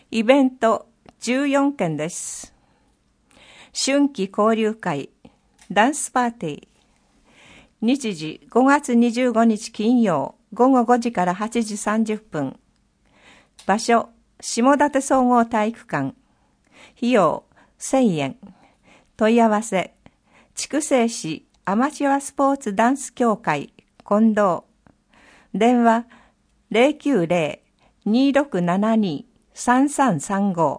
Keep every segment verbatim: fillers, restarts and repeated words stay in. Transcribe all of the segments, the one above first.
イベントじゅうよんけんです。春季交流会、ダンスパーティー。日時ごがつにじゅうごにち金曜ごごごじからはちじさんじゅっぷん。場所、下館総合体育館。費用せんえん。問い合わせ、筑西市アマチュアスポーツダンス協会近藤。電話ゼロきゅうゼロ にーろくななにー さんさんさんご。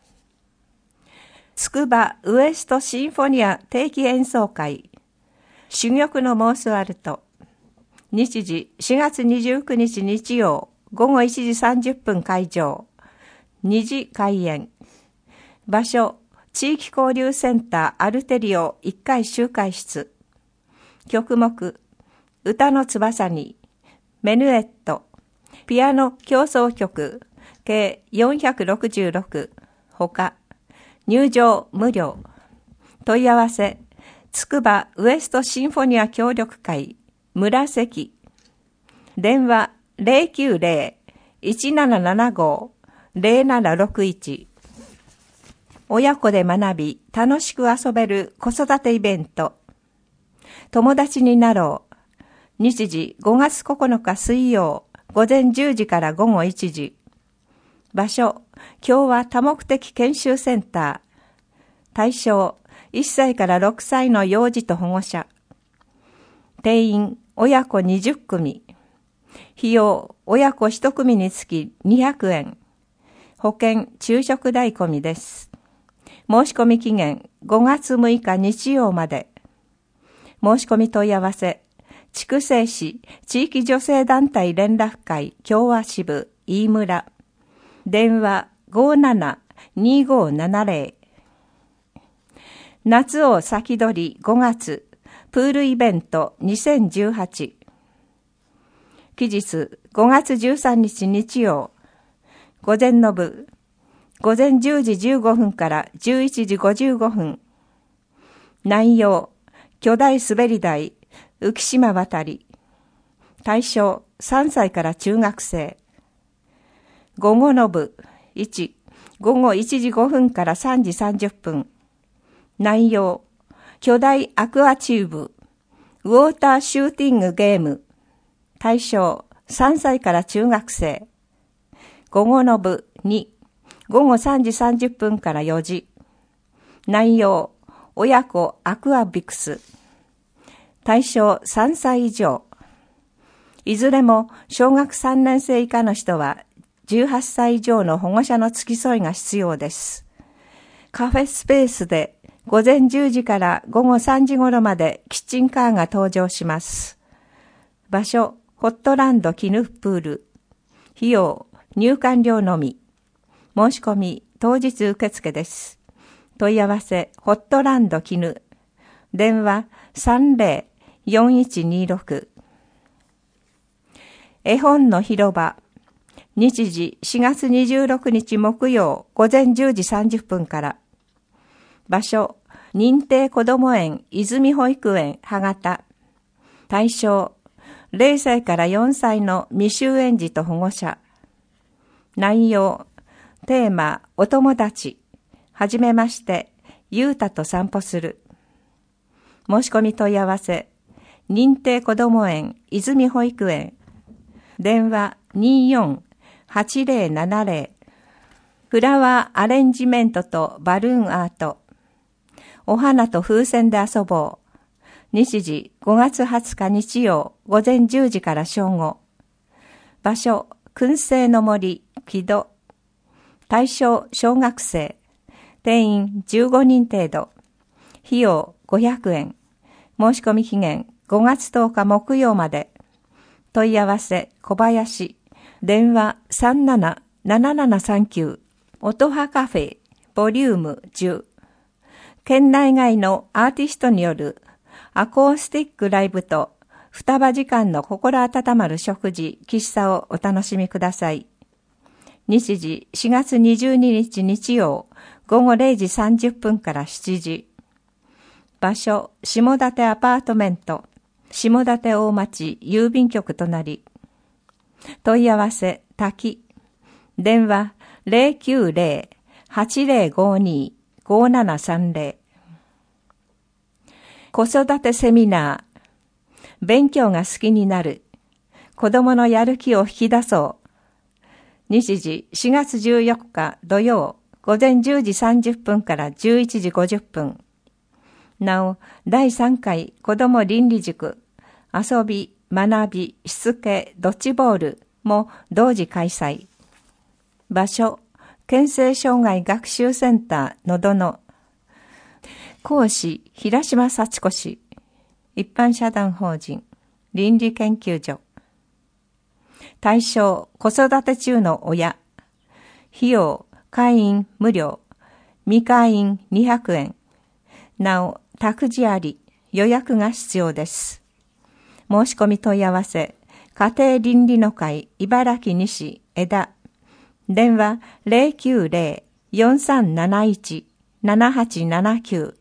つくばウエストシンフォニア定期演奏会。珠玉のモーツァルト。日時しがつにじゅうくにち日曜ごごいちじさんじゅっぷん会場。にじ開演。場所、地域交流センターアルテリオいっかい集会室。曲目、歌の翼に、メヌエット、ピアノ協奏曲、計よんひゃくろくじゅうろく、ほか、入場無料。問い合わせ、つくばウエストシンフォニア協力会、村関。電話ゼロきゅうゼロ いちななななご ゼロななろくいち。親子で学び、楽しく遊べる子育てイベント。友達になろう。日時ごがつここのか水曜、午前じゅうじからごごいちじ。場所、共和多目的研修センター。対象、いっさいからろくさいの幼児と保護者。定員、親子にじゅっくみ。費用、親子いちくみにつきにひゃくえん。保険、昼食代込みです。申し込み期限、ごがつむいか日曜まで。申し込み問い合わせ、筑西市地域女性団体連絡会共和支部飯村。電話ごなな にーごななゼロ。夏を先取りごがつ、プールイベントにせんじゅうはち。期日ごがつじゅうさんにち日曜。午前の部、午前じゅうじじゅうごふんからじゅういちじごじゅうごふん。内容、巨大滑り台、浮島渡り。対象、さんさいから中学生。午後の部、いち、ごごいちじごふんからさんじさんじゅっぷん。内容、巨大アクアチューブ、ウォーターシューティングゲーム。対象、さんさいから中学生。午後の部、に、ごごさんじさんじゅっぷんからよじ。内容、親子アクアビクス。対象さんさい以上。いずれも小学さんねんせい以下の人はじゅうはっさい以上の保護者の付き添いが必要です。カフェスペースで午前じゅうじからごごさんじ頃までキッチンカーが登場します。場所、ホットランド絹プール。費用、入館料のみ。申し込み、当日受付です。問い合わせ、ホットランド絹。電話さんゼロ よんいちにろく。絵本の広場。日時しがつにじゅうろくにち木曜午前じゅうじさんじゅっぷんから。場所、認定こども園泉保育園羽形。対象、ゼロさいからよんさいの未就園児と保護者。内容、テーマ、お友達。はじめまして、ゆうたと散歩する。申し込み問い合わせ、認定こども園泉保育園。電話にーよん はちゼロななゼロ。フラワーアレンジメントとバルーンアート。お花と風船で遊ぼう。日時ごがつはつか日曜午前じゅうじから正午。場所、燻製の森木戸。対象小学生。定員じゅうごにん程度。費用ごひゃくえん。申し込み期限ごがつとおか木曜まで。問い合わせ小林。電話さんなな ななななさんきゅう。音羽カフェボリュームじゅう。県内外のアーティストによるアコースティックライブと双葉時間の心温まる食事、喫茶をお楽しみください。日時しがつにじゅうににち日曜ごごれいじさんじゅっぷんからしちじ。場所、下館アパートメント、下館大町郵便局隣。問い合わせ、滝。電話ゼロきゅうゼロ はちゼロごに ごななさんゼロ。子育てセミナー。勉強が好きになる。子供のやる気を引き出そう。日時しがつじゅうよっか土曜、午前じゅうじさんじゅっぷんからじゅういちじごじゅっぷん。なお、だいさんかい子供倫理塾、遊び、学び、しつけ、ドッジボールも同時開催。場所、県政障害学習センターのどの。講師、平島幸子氏。一般社団法人、倫理研究所。対象、子育て中の親。費用、会員無料。未会員にひゃくえん。なお、託児あり、予約が必要です。申し込み問い合わせ、家庭倫理の会茨城西枝。電話ゼロきゅうゼロ よんさんなないち ななはちななきゅう。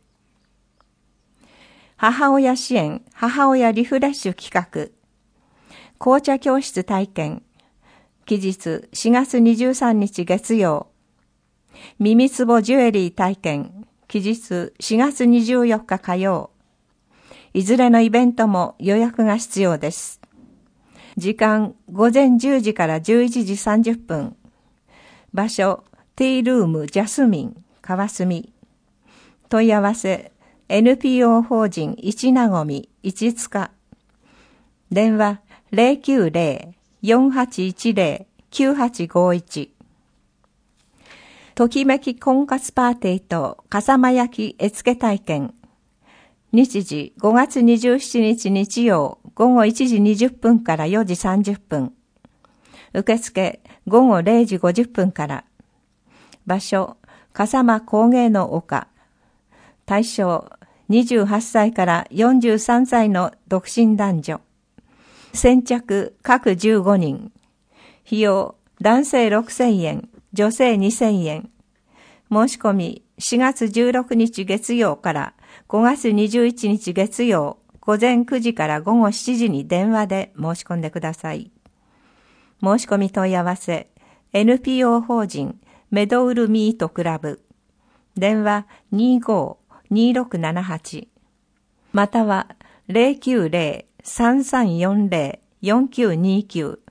母親支援母親リフレッシュ企画。紅茶教室体験。期日しがつにじゅうさんにち月曜。耳つぼジュエリー体験。期日しがつにじゅうよっか火曜。いずれのイベントも予約が必要です。時間午前じゅうじからじゅういちじさんじゅっぷん。場所、ティールームジャスミン、川澄。問い合わせ、エヌピーオー 法人一なごみ、一塚。電話、ゼロきゅうゼロ よんはちいちゼロ きゅうはちごいち。ときめき婚活パーティーと笠間焼き絵付け体験。日時ごがつにじゅうしちにち日曜午後いちじにじゅっぷんからよじさんじゅっぷん。受付午後れいじごじゅっぷんから。場所、笠間工芸の丘。対象、にじゅうはっさいからよんじゅうさんさいの独身男女。先着各じゅうごにん。費用、男性ろくせんえん、女性にせんえん。申し込みしがつじゅうろくにち月曜からごがつにじゅういちにち月曜午前くじから午後しちじに電話で申し込んでください。申し込み問い合わせ エヌピーオー 法人メドウルミートクラブ。電話 にじゅうご にじゅうろくななはち。またはゼロきゅうゼロ さんさんよんゼロ よんきゅうにきゅう。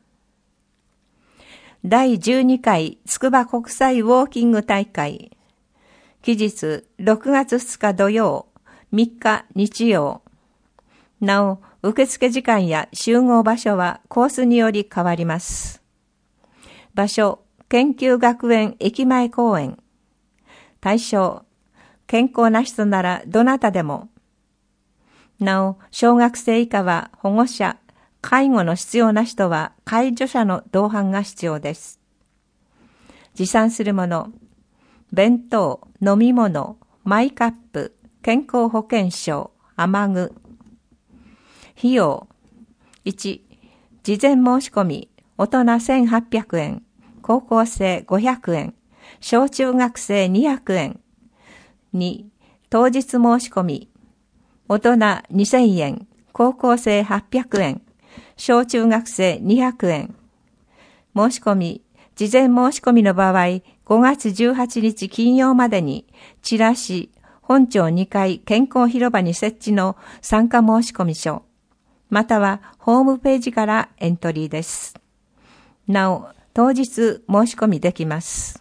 だいじゅうにかい筑波国際ウォーキング大会。期日ろくがつふつか土曜、みっか日曜。なお、受付時間や集合場所はコースにより変わります。場所、研究学園駅前公園。対象、健康な人ならどなたでも。なお、小学生以下は保護者、介護の必要な人は介助者の同伴が必要です。持参するもの、弁当、飲み物、マイカップ、健康保険証、雨具。費用、いち、事前申し込み、大人せんはっぴゃくえん、高校生ごひゃくえん、小中学生にひゃくえん。に、当日申し込み、大人にせんえん、高校生はっぴゃくえん、小中学生にひゃくえん。申し込み、事前申し込みの場合、ごがつじゅうはちにち金曜までに、チラシ、本町にかい健康広場に設置の参加申し込み書、またはホームページからエントリーです。なお、当日申し込みできます。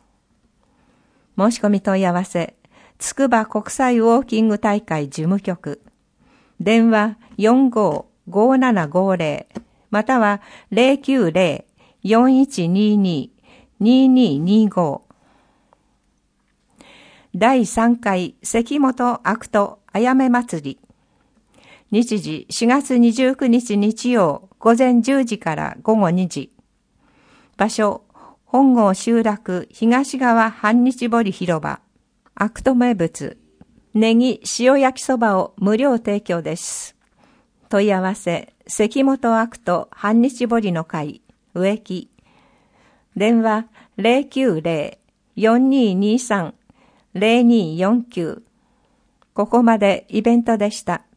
申し込み問い合わせ、筑波国際ウォーキング大会事務局。電話 よんごー ごーななごーぜろ または ゼロきゅうゼロ よんいちにに にににご。だいさんかい関本悪人あやめ祭り。日時しがつにじゅうくにち日曜午前じゅうじから午後にじ。場所、本郷集落東側半日堀広場。悪人名物、ネギ塩焼きそばを無料提供です。問い合わせ、関本悪人半日堀の会、植木。電話ゼロきゅうゼロ よんににさん ゼロによんきゅう。ここまでイベントでした。